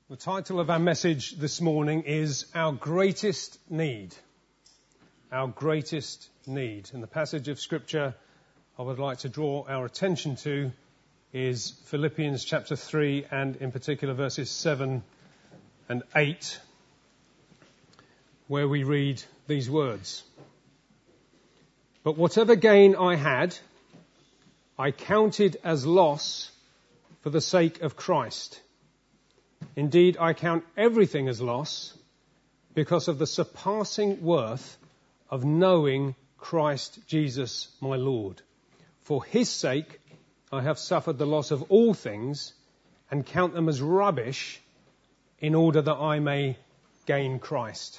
The title of our message this morning is Our Greatest Need. Our Greatest Need. And the passage of Scripture I would like to draw our attention to is Philippians chapter 3 and in particular verses 7 and 8, where we read these words. But whatever gain I had, I counted as loss for the sake of Christ. Indeed, I count everything as loss because of the surpassing worth of knowing Christ Jesus my Lord. For his sake, I have suffered the loss of all things and count them as rubbish in order that I may gain Christ.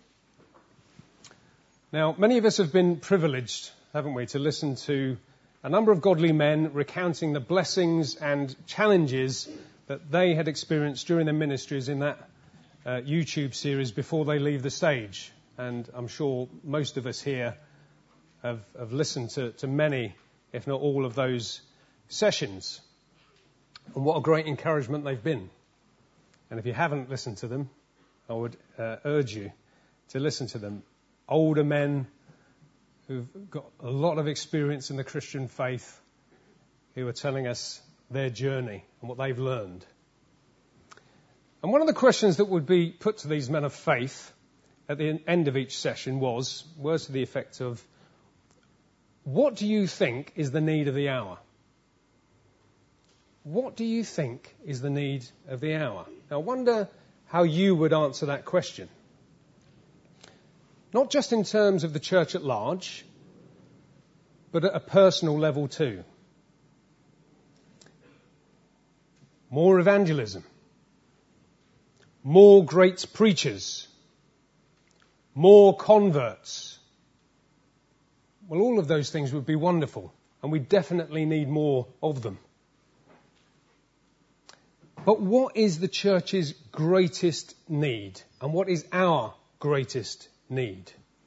Now, many of us have been privileged, haven't we, to listen to a number of godly men recounting the blessings and challenges that they had experienced during their ministries in that YouTube series before they leave the stage. And I'm sure most of us here have listened to many, if not all, of those sessions. And what a great encouragement they've been. And if you haven't listened to them, I would urge you to listen to them. Older men who've got a lot of experience in the Christian faith who are telling us their journey and what they've learned. And one of the questions that would be put to these men of faith at the end of each session was words to the effect of, what do you think is the need of the hour? What do you think is the need of the hour? Now, I wonder how you would answer that question. Not just in terms of the church at large, but at a personal level too. More evangelism, more great preachers, more converts. Well, all of those things would be wonderful, and we definitely need more of them. But what is the church's greatest need, and what is our greatest need?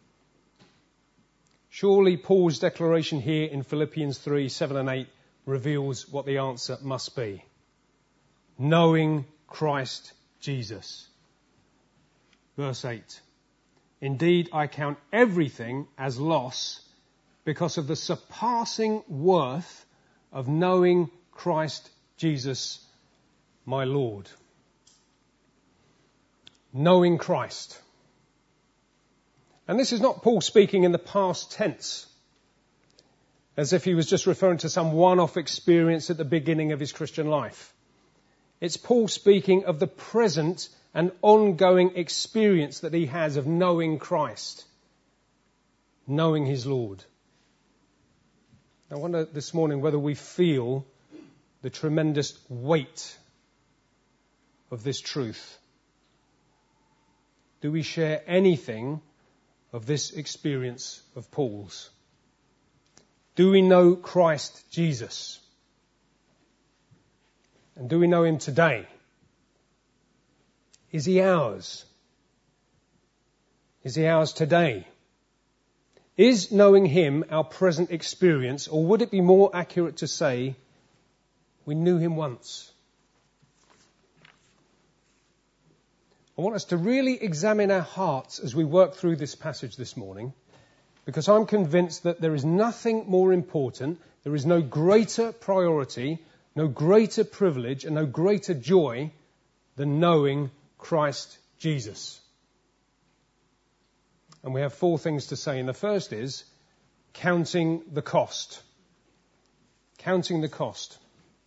Surely Paul's declaration here in Philippians 3, 7 and 8 reveals what the answer must be. Knowing Christ Jesus. Verse 8. Indeed, I count everything as loss because of the surpassing worth of knowing Christ Jesus, my Lord. Knowing Christ. And this is not Paul speaking in the past tense, as if he was just referring to some one-off experience at the beginning of his Christian life. It's Paul speaking of the present and ongoing experience that he has of knowing Christ, knowing his Lord. I wonder this morning whether we feel the tremendous weight of this truth. Do we share anything of this experience of Paul's? Do we know Christ Jesus? And do we know him today? Is he ours? Is he ours today? Is knowing him our present experience, or would it be more accurate to say we knew him once? I want us to really examine our hearts as we work through this passage this morning, because I'm convinced that there is nothing more important, there is no greater priority, no greater privilege and no greater joy than knowing Christ Jesus. And we have four things to say. And the first is counting the cost. Counting the cost.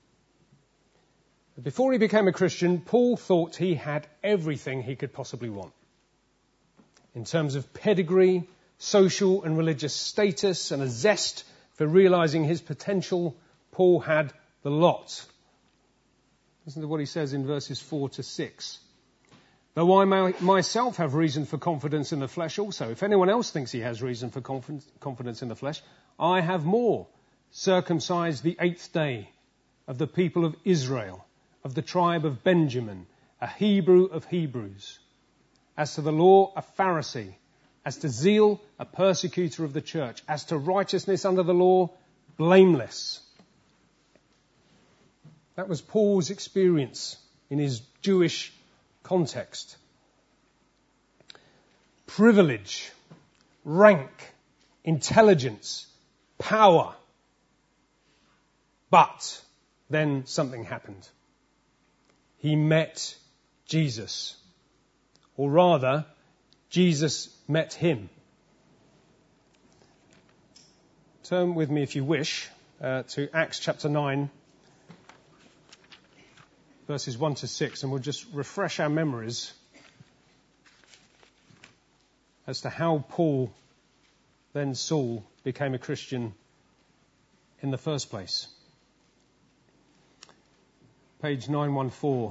Before he became a Christian, Paul thought he had everything he could possibly want. In terms of pedigree, social and religious status, and a zest for realizing his potential, Paul had the lot. Listen to what he says in verses 4 to 6. Though I myself have reason for confidence in the flesh also, if anyone else thinks he has reason for confidence in the flesh, I have more. Circumcised the 8th day, of the people of Israel, of the tribe of Benjamin, a Hebrew of Hebrews. As to the law, a Pharisee. As to zeal, a persecutor of the church. As to righteousness under the law, blameless. That was Paul's experience in his Jewish context. Privilege, rank, intelligence, power. But then something happened. He met Jesus. Or rather, Jesus met him. Turn with me, if you wish, to Acts chapter 9, verses 1 to 6, and we'll just refresh our memories as to how Paul, then Saul, became a Christian in the first place. Page 914.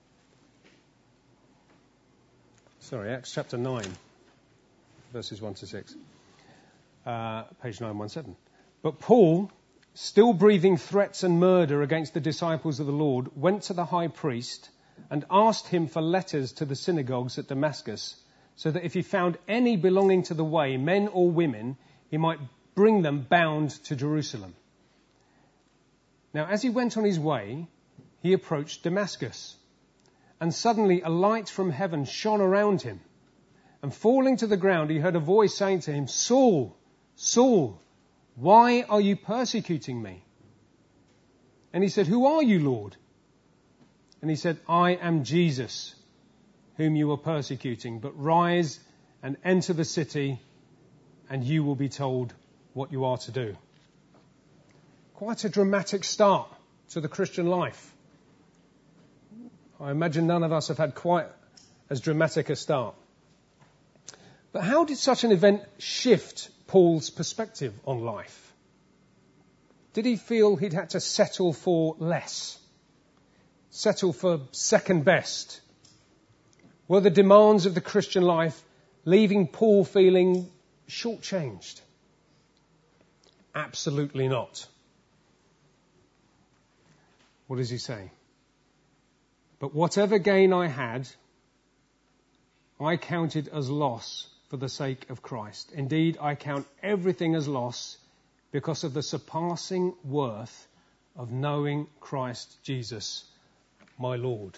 Sorry, Acts chapter 9, verses 1 to 6. Page 917. But Paul, still breathing threats and murder against the disciples of the Lord, went to the high priest and asked him for letters to the synagogues at Damascus, so that if he found any belonging to the way, men or women, he might bring them bound to Jerusalem. Now, as he went on his way, he approached Damascus, and suddenly a light from heaven shone around him. And falling to the ground, he heard a voice saying to him, "Saul, Saul, why are you persecuting me?" And he said, "Who are you, Lord?" And he said, "I am Jesus, whom you are persecuting. But rise and enter the city, and you will be told what you are to do." Quite a dramatic start to the Christian life. I imagine none of us have had quite as dramatic a start. But how did such an event shift Paul's perspective on life? Did he feel he'd had to settle for less? Settle for second best? Were the demands of the Christian life leaving Paul feeling shortchanged? Absolutely not. What does he say? But whatever gain I had, I counted as loss for the sake of Christ. Indeed, I count everything as loss because of the surpassing worth of knowing Christ Jesus, my Lord.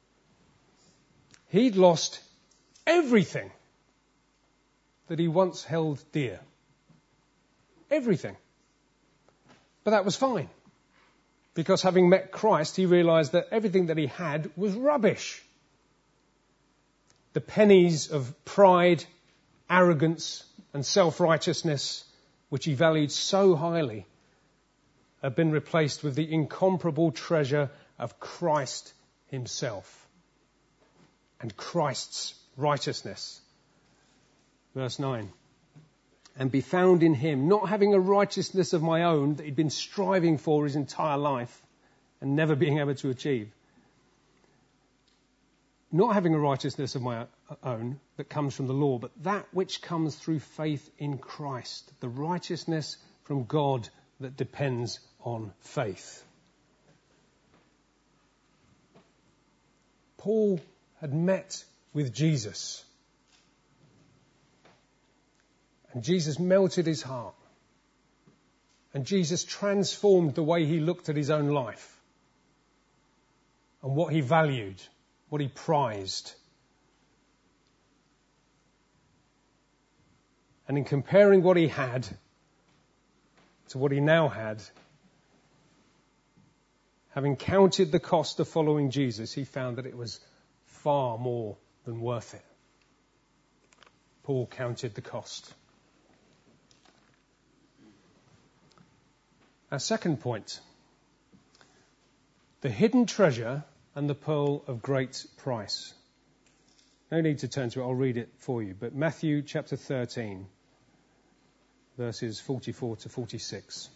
He'd lost everything that he once held dear. Everything. But that was fine. Because having met Christ, he realized that everything that he had was rubbish. The pennies of pride, arrogance, and self-righteousness, which he valued so highly, have been replaced with the incomparable treasure of Christ himself and Christ's righteousness. Verse 9. And be found in him, not having a righteousness of my own that he'd been striving for his entire life and never being able to achieve. Not having a righteousness of my own that comes from the law, but that which comes through faith in Christ, the righteousness from God that depends on faith. Paul had met with Jesus. And Jesus melted his heart. And Jesus transformed the way he looked at his own life and what he valued, what he prized. And in comparing what he had to what he now had, having counted the cost of following Jesus, he found that it was far more than worth it. Paul counted the cost. Our second point, the hidden treasure and the pearl of great price. No need to turn to it, I'll read it for you. But Matthew chapter 13, verses 44 to 46.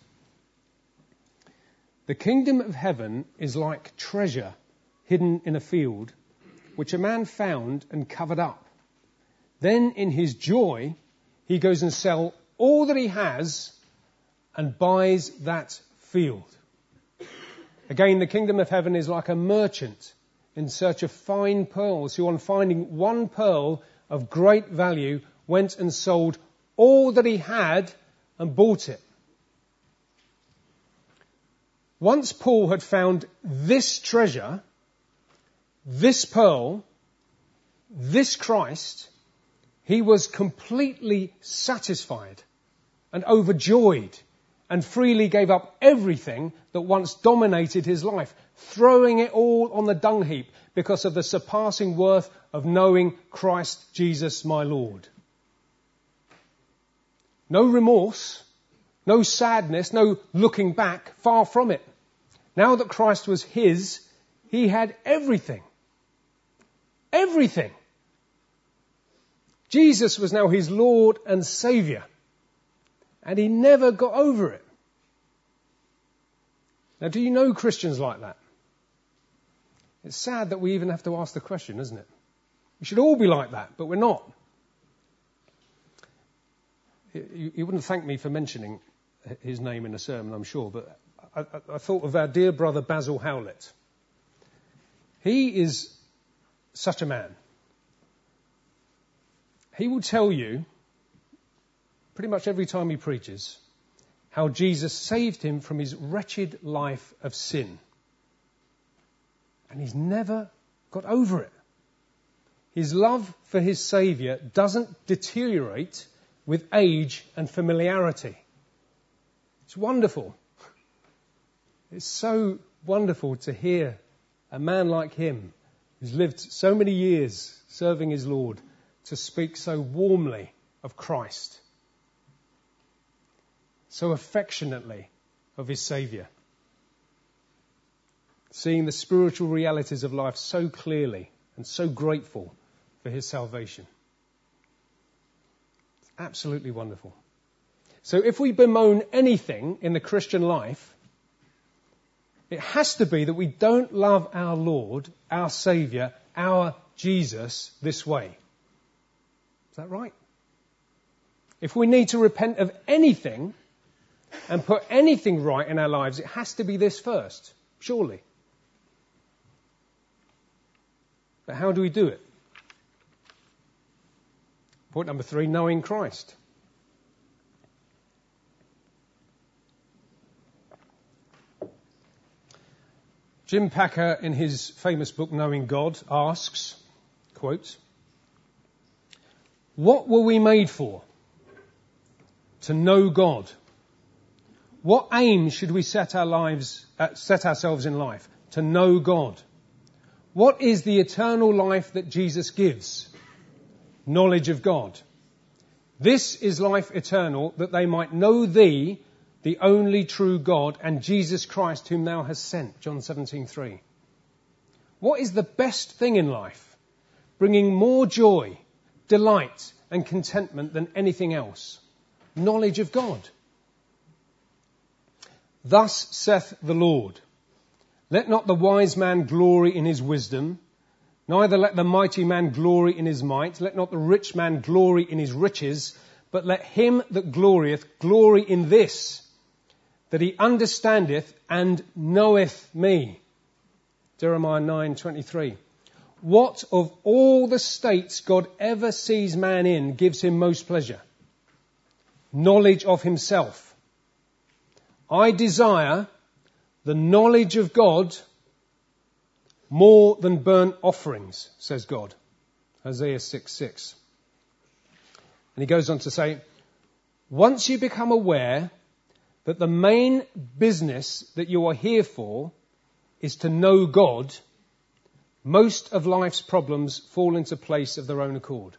The kingdom of heaven is like treasure hidden in a field, which a man found and covered up. Then in his joy, he goes and sells all that he has and buys that field. Again, the kingdom of heaven is like a merchant in search of fine pearls, who on finding one pearl of great value went and sold all that he had and bought it. Once Paul had found this treasure, this pearl, This Christ, he was completely satisfied and overjoyed and freely gave up everything that once dominated his life, throwing it all on the dung heap because of the surpassing worth of knowing Christ Jesus my Lord. No remorse, no sadness, no looking back, far from it. Now that Christ was his, he had everything. Everything. Jesus was now his Lord and Saviour. And he never got over it. Now, do you know Christians like that? It's sad that we even have to ask the question, isn't it? We should all be like that, but we're not. You wouldn't thank me for mentioning his name in a sermon, I'm sure, but I thought of our dear brother Basil Howlett. He is such a man. He will tell you, pretty much every time he preaches, how Jesus saved him from his wretched life of sin. And he's never got over it. His love for his Saviour doesn't deteriorate with age and familiarity. It's wonderful. It's so wonderful to hear a man like him, who's lived so many years serving his Lord, to speak so warmly of Christ, so affectionately of his Saviour, seeing the spiritual realities of life so clearly and so grateful for his salvation. It's absolutely wonderful. So if we bemoan anything in the Christian life, it has to be that we don't love our Lord, our Saviour, our Jesus this way. Is that right? If we need to repent of anything and put anything right in our lives, it has to be this first, surely. But how do we do it? Point number 3, knowing Christ. Jim Packer, in his famous book, Knowing God, asks, quote, "What were we made for? To know God. What aim should we set ourselves in life? To know God. What is the eternal life that Jesus gives? Knowledge of God. This is life eternal, that they might know thee, the only true God, and Jesus Christ whom thou hast sent." John 17:3. What is the best thing in life, bringing more joy, delight and contentment than anything else? Knowledge of God. "Thus saith the Lord, let not the wise man glory in his wisdom, neither let the mighty man glory in his might, let not the rich man glory in his riches, but let him that glorieth glory in this, that he understandeth and knoweth me." Jeremiah 9:23. What of all the states God ever sees man in gives him most pleasure? Knowledge of himself. "I desire the knowledge of God more than burnt offerings," says God. Hosea 6:6. And he goes on to say, once you become aware that the main business that you are here for is to know God, most of life's problems fall into place of their own accord.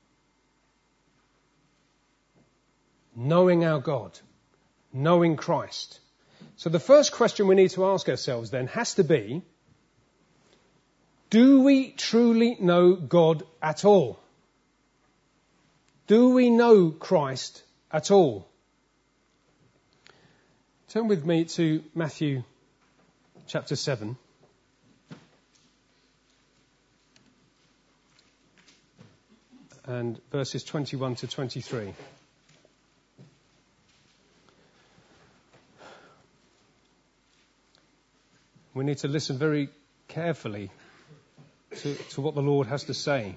Knowing our God, knowing Christ. So the first question we need to ask ourselves then has to be, do we truly know God at all? Do we know Christ at all? Turn with me to Matthew chapter 7. And verses 21 to 23. We need to listen very carefully to what the Lord has to say.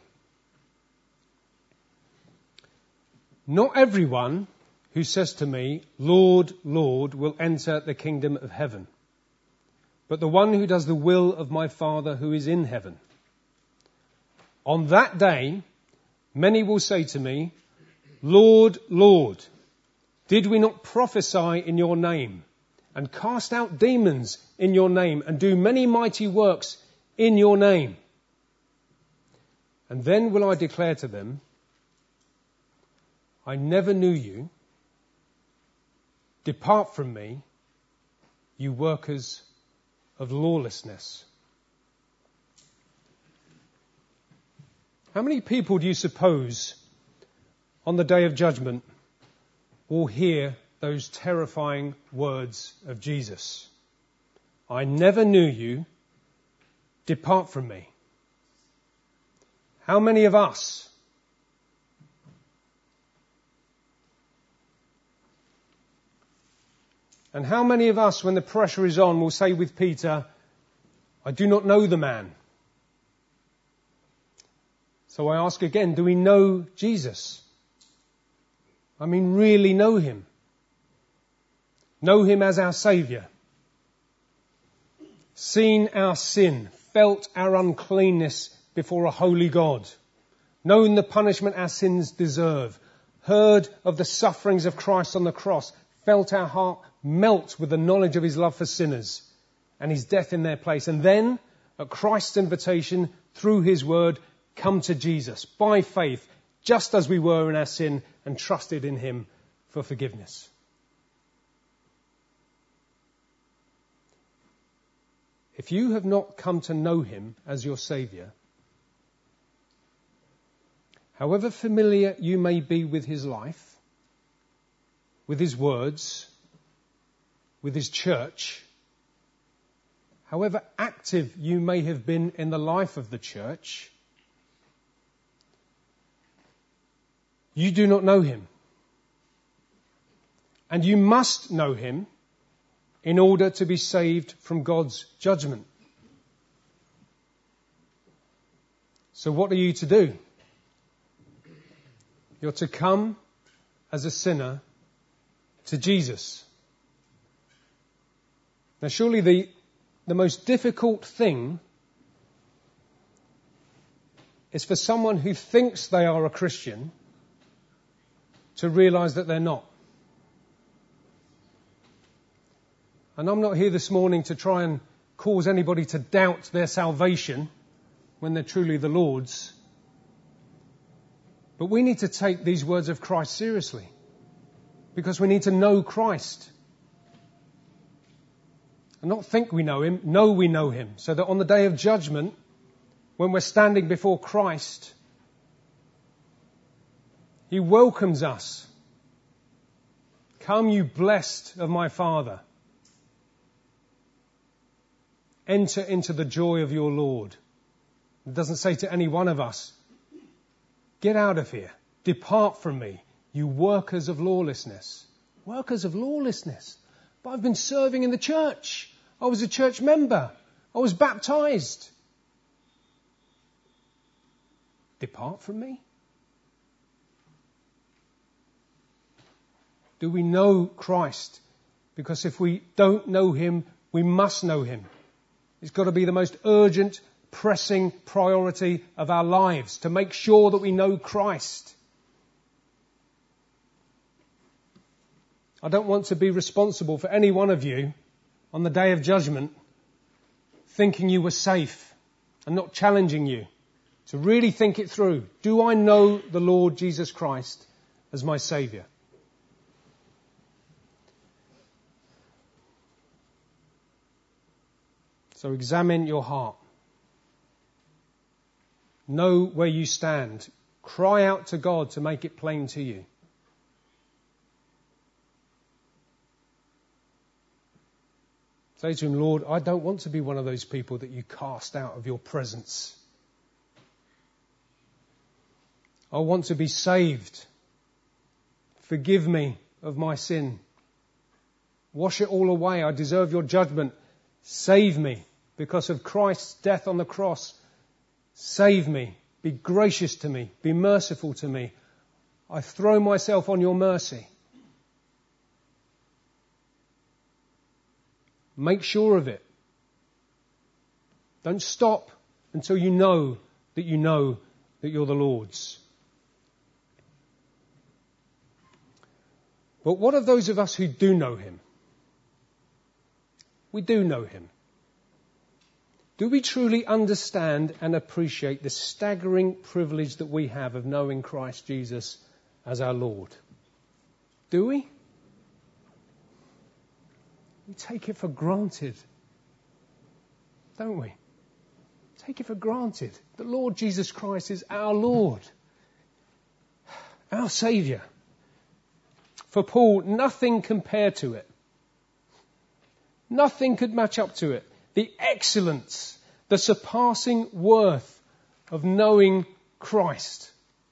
"Not everyone who says to me, 'Lord, Lord,' will enter the kingdom of heaven, but the one who does the will of my Father who is in heaven. On that day, many will say to me, Lord, Lord, did we not prophesy in your name, and cast out demons in your name, and do many mighty works in your name? And then will I declare to them, I never knew you. Depart from me, you workers of lawlessness. How many people do you suppose on the day of judgment will hear those terrifying words of Jesus? I never knew you. Depart from me. How many of us? And how many of us, when the pressure is on, will say with Peter, I do not know the man? So I ask again, do we know Jesus? I mean, really know him? Know him as our Saviour? Seen our sin, felt our uncleanness before a holy God, known the punishment our sins deserve, heard of the sufferings of Christ on the cross, felt our heart melt with the knowledge of his love for sinners and his death in their place. And then, at Christ's invitation, through his word, come to Jesus by faith, just as we were in our sin, and trusted in him for forgiveness. If you have not come to know him as your Saviour, however familiar you may be with his life, with his words, with his church, however active you may have been in the life of the church, you do not know him. And you must know him in order to be saved from God's judgment. So what are you to do? You're to come as a sinner to Jesus. Now surely the most difficult thing is for someone who thinks they are a Christian to realise that they're not. And I'm not here this morning to try and cause anybody to doubt their salvation when they're truly the Lord's. But we need to take these words of Christ seriously, because we need to know Christ. And not think we know him, know we know him, so that on the day of judgment, when we're standing before Christ, he welcomes us. Come, you blessed of my Father. Enter into the joy of your Lord. It doesn't say to any one of us, get out of here. Depart from me, you workers of lawlessness. Workers of lawlessness. But I've been serving in the church. I was a church member. I was baptized. Depart from me? Do we know Christ? Because if we don't know him, we must know him. It's got to be the most urgent, pressing priority of our lives to make sure that we know Christ. I don't want to be responsible for any one of you on the day of judgment thinking you were safe and not challenging you to really think it through. Do I know the Lord Jesus Christ as my Saviour? So examine your heart. Know where you stand. Cry out to God to make it plain to you. Say to him, Lord, I don't want to be one of those people that you cast out of your presence. I want to be saved. Forgive me of my sin. Wash it all away. I deserve your judgment. Save me because of Christ's death on the cross. Save me. Be gracious to me. Be merciful to me. I throw myself on your mercy. Make sure of it. Don't stop until you know that you're the Lord's. But what of those of us who do know him? We do know him. Do we truly understand and appreciate the staggering privilege that we have of knowing Christ Jesus as our Lord? Do we? We take it for granted, don't we? Take it for granted. The Lord Jesus Christ is our Lord, our Saviour. For Paul, nothing compared to it. Nothing could match up to it. The excellence, the surpassing worth of knowing Christ.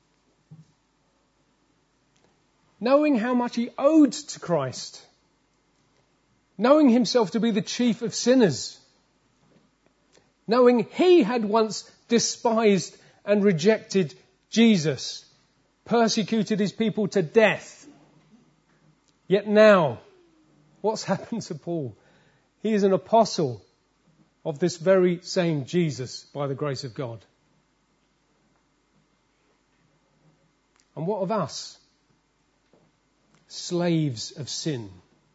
Knowing how much he owed to Christ. Knowing himself to be the chief of sinners. Knowing he had once despised and rejected Jesus. Persecuted his people to death. Yet now, what's happened to Paul? He is an apostle of this very same Jesus by the grace of God. And what of us? Slaves of sin.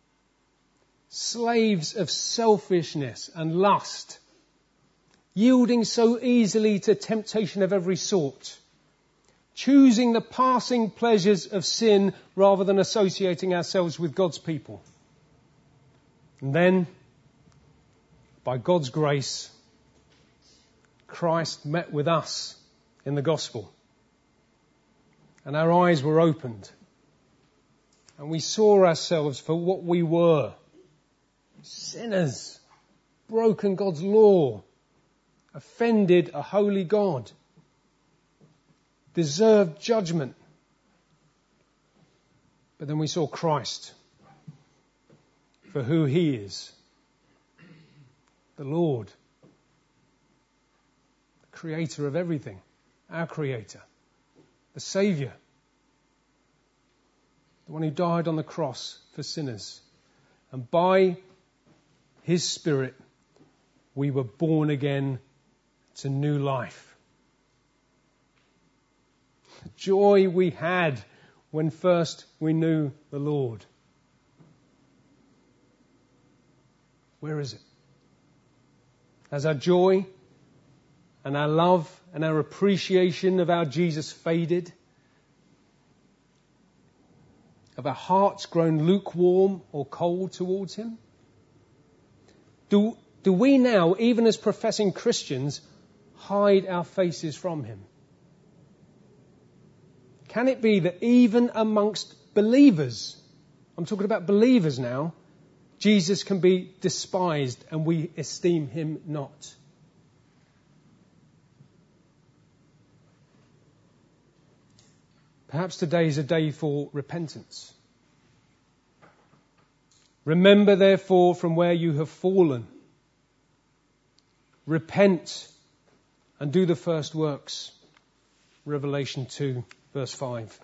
Slaves of selfishness and lust. Yielding so easily to temptation of every sort. Choosing the passing pleasures of sin rather than associating ourselves with God's people. And then, by God's grace, Christ met with us in the gospel. And our eyes were opened. And we saw ourselves for what we were. Sinners. Broken God's law. Offended a holy God. Deserved judgment. But then we saw Christ for who he is. The Lord. The creator of everything. Our creator. The Saviour. The one who died on the cross for sinners. And by his Spirit, we were born again to new life. The joy we had when first we knew the Lord. Where is it? Has our joy and our love and our appreciation of our Jesus faded? Have our hearts grown lukewarm or cold towards him? Do we now, even as professing Christians, hide our faces from him? Can it be that even amongst believers, I'm talking about believers now, Jesus can be despised and we esteem him not? Perhaps today is a day for repentance. Remember, therefore, from where you have fallen. Repent and do the first works. Revelation 2, verse 5.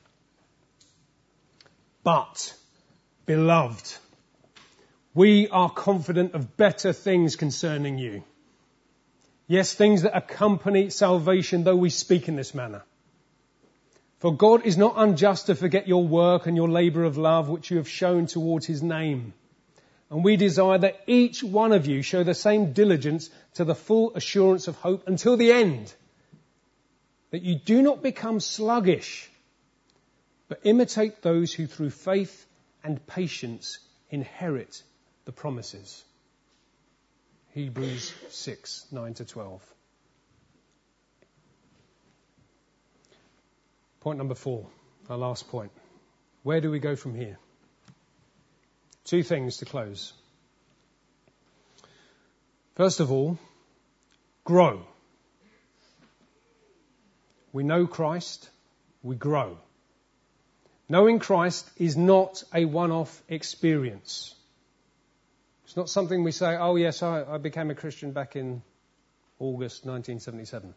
But, beloved, we are confident of better things concerning you. Yes, things that accompany salvation, though we speak in this manner. For God is not unjust to forget your work and your labour of love which you have shown towards his name. And we desire that each one of you show the same diligence to the full assurance of hope until the end. That you do not become sluggish, but imitate those who through faith and patience inherit the promises. Hebrews 6, 9-12. Point number 4, our last point. Where do we go from here? 2 things to close. First of all, grow. We know Christ, we grow. Knowing Christ is not a one-off experience. It's not something we say, oh yes, I became a Christian back in August 1977.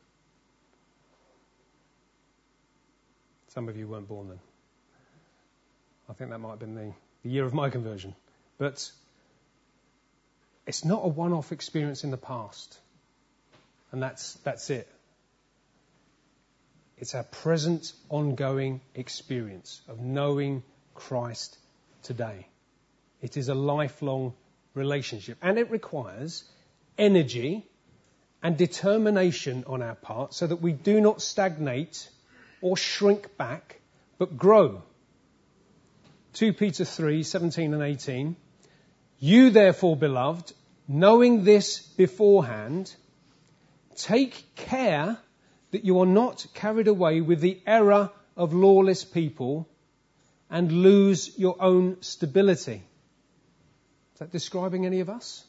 Some of you weren't born then. I think that might have been the year of my conversion. But it's not a one-off experience in the past. And that's it. It's our present, ongoing experience of knowing Christ today. It is a lifelong relationship, and it requires energy and determination on our part so that we do not stagnate or shrink back, but grow. 2 Peter 3:17 and 18. You therefore, beloved, knowing this beforehand, take care that you are not carried away with the error of lawless people and lose your own stability. Is that describing any of us?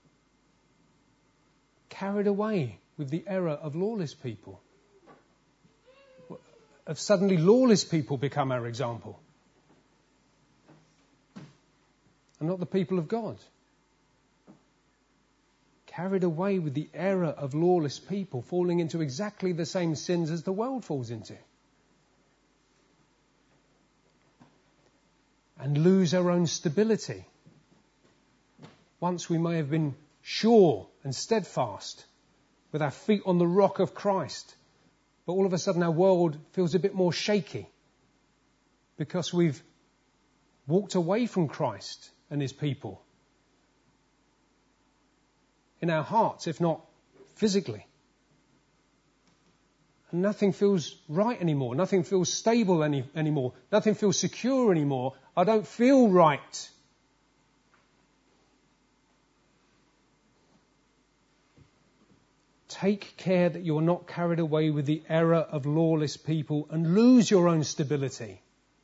Carried away with the error of lawless people. Have suddenly lawless people become our example? And not the people of God. Carried away with the error of lawless people, falling into exactly the same sins as the world falls into. And lose our own stability. Once we may have been sure and steadfast with our feet on the rock of Christ, but all of a sudden our world feels a bit more shaky because we've walked away from Christ and his people. In our hearts, if not physically. And nothing feels right anymore. Nothing feels stable anymore. Nothing feels secure anymore. I don't feel right. Take care that you're not carried away with the error of lawless people and lose your own stability.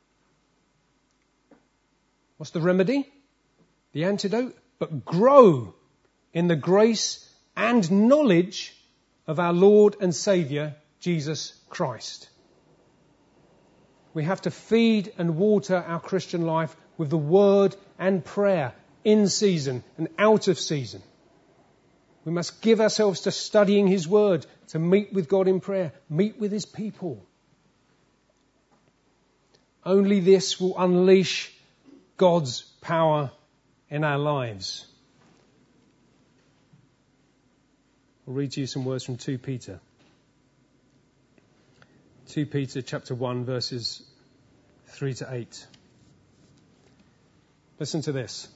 What's the remedy? The antidote? But grow in the grace and knowledge of our Lord and Saviour, Jesus Christ. We have to feed and water our Christian life with the Word and prayer, in season and out of season. We must give ourselves to studying His Word, to meet with God in prayer, meet with His people. Only this will unleash God's power in our lives. I'll read to you some words from 2 Peter. 2 Peter chapter 1 verses 3 to 8. Listen to this.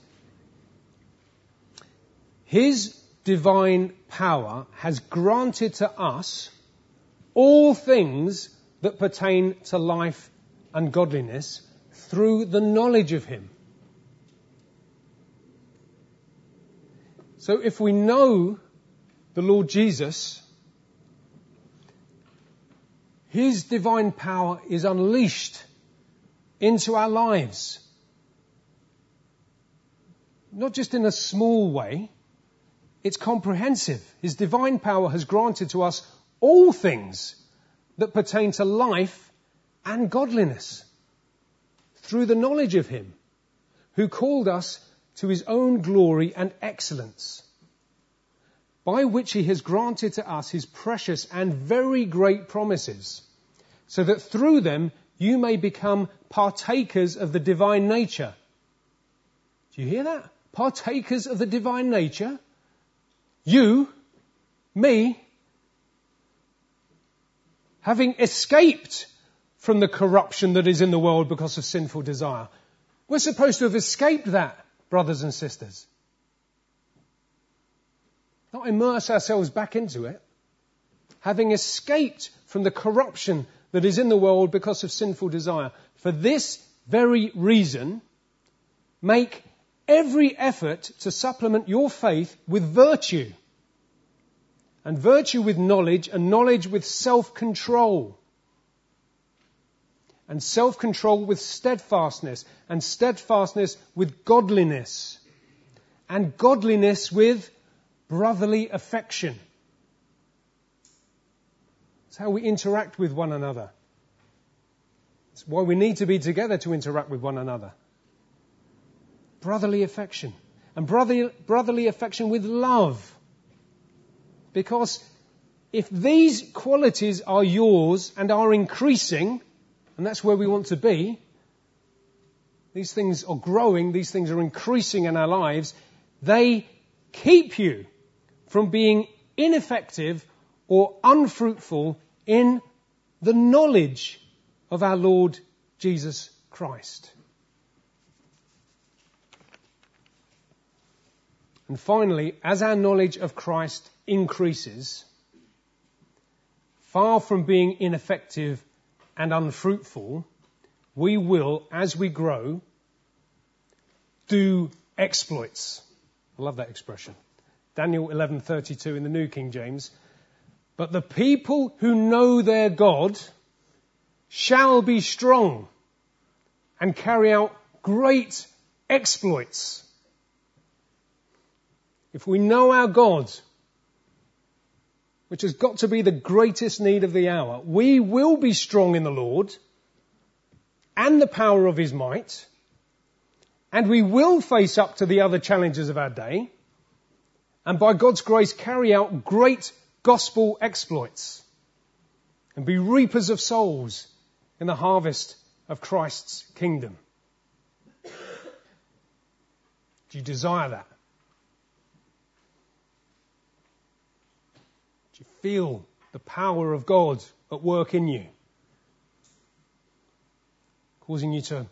His divine power has granted to us all things that pertain to life and godliness through the knowledge of Him. So if we know the Lord Jesus, His divine power is unleashed into our lives. Not just in a small way, it's comprehensive. His divine power has granted to us all things that pertain to life and godliness through the knowledge of Him who called us to His own glory and excellence, by which He has granted to us His precious and very great promises, so that through them you may become partakers of the divine nature. Do you hear that? Partakers of the divine nature? You, me, having escaped from the corruption that is in the world because of sinful desire. We're supposed to have escaped that, brothers and sisters. Not immerse ourselves back into it. Having escaped from the corruption that is in the world because of sinful desire. For this very reason, make every effort to supplement your faith with virtue. And virtue with knowledge, and knowledge with self-control. And self-control with steadfastness, and steadfastness with godliness. And godliness with brotherly affection. It's how we interact with one another. It's why we need to be together to interact with one another. Brotherly affection. And brotherly affection with love. Because if these qualities are yours and are increasing, and that's where we want to be, these things are growing, these things are increasing in our lives, they keep you from being ineffective or unfruitful in the knowledge of our Lord Jesus Christ. And finally, as our knowledge of Christ increases, far from being ineffective and unfruitful, we will, as we grow, do exploits. I love that expression. Daniel 11:32 in the New King James. But the people who know their God shall be strong and carry out great exploits. If we know our God, which has got to be the greatest need of the hour, we will be strong in the Lord and the power of his might, and we will face up to the other challenges of our day, and by God's grace carry out great gospel exploits and be reapers of souls in the harvest of Christ's kingdom. Do you desire that? Do you feel the power of God at work in you, causing you to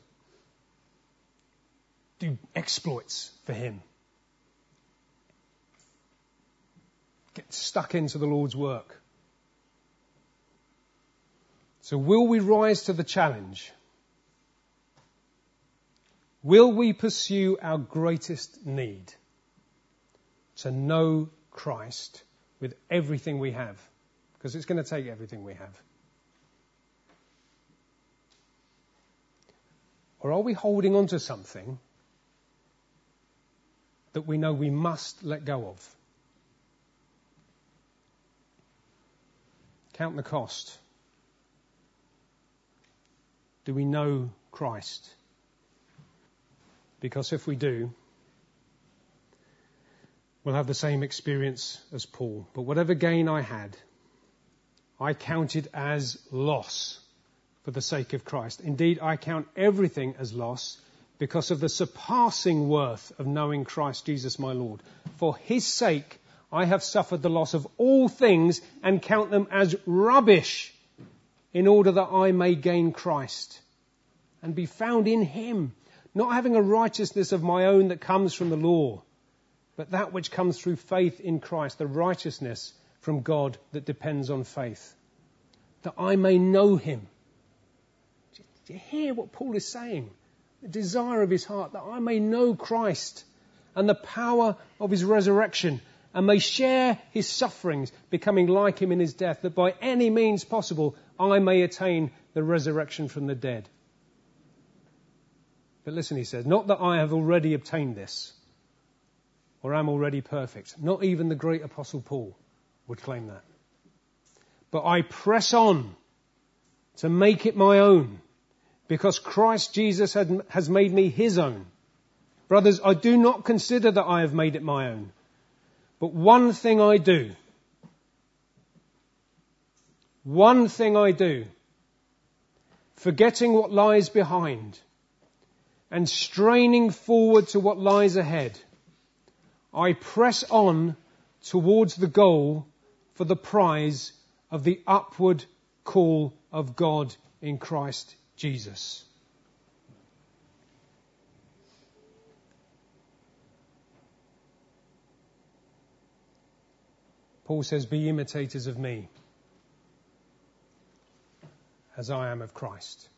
do exploits for him? Get stuck into the Lord's work. So will we rise to the challenge? Will we pursue our greatest need to know Christ with everything we have? Because it's going to take everything we have. Or are we holding on to something that we know we must let go of? Count the cost. Do we know Christ? Because if we do, we'll have the same experience as Paul. But whatever gain I had, I counted as loss for the sake of Christ. Indeed, I count everything as loss because of the surpassing worth of knowing Christ Jesus my Lord. For his sake, I have suffered the loss of all things and count them as rubbish in order that I may gain Christ and be found in him, not having a righteousness of my own that comes from the law, but that which comes through faith in Christ, the righteousness from God that depends on faith, that I may know him. Do you hear what Paul is saying? The desire of his heart, that I may know Christ and the power of his resurrection, and may share his sufferings, becoming like him in his death, that by any means possible I may attain the resurrection from the dead. But listen, he says, not that I have already obtained this, or am already perfect. Not even the great apostle Paul would claim that. But I press on to make it my own, because Christ Jesus has made me his own. Brothers, I do not consider that I have made it my own. But one thing I do, forgetting what lies behind and straining forward to what lies ahead, I press on towards the goal for the prize of the upward call of God in Christ Jesus. Paul says, be imitators of me as I am of Christ.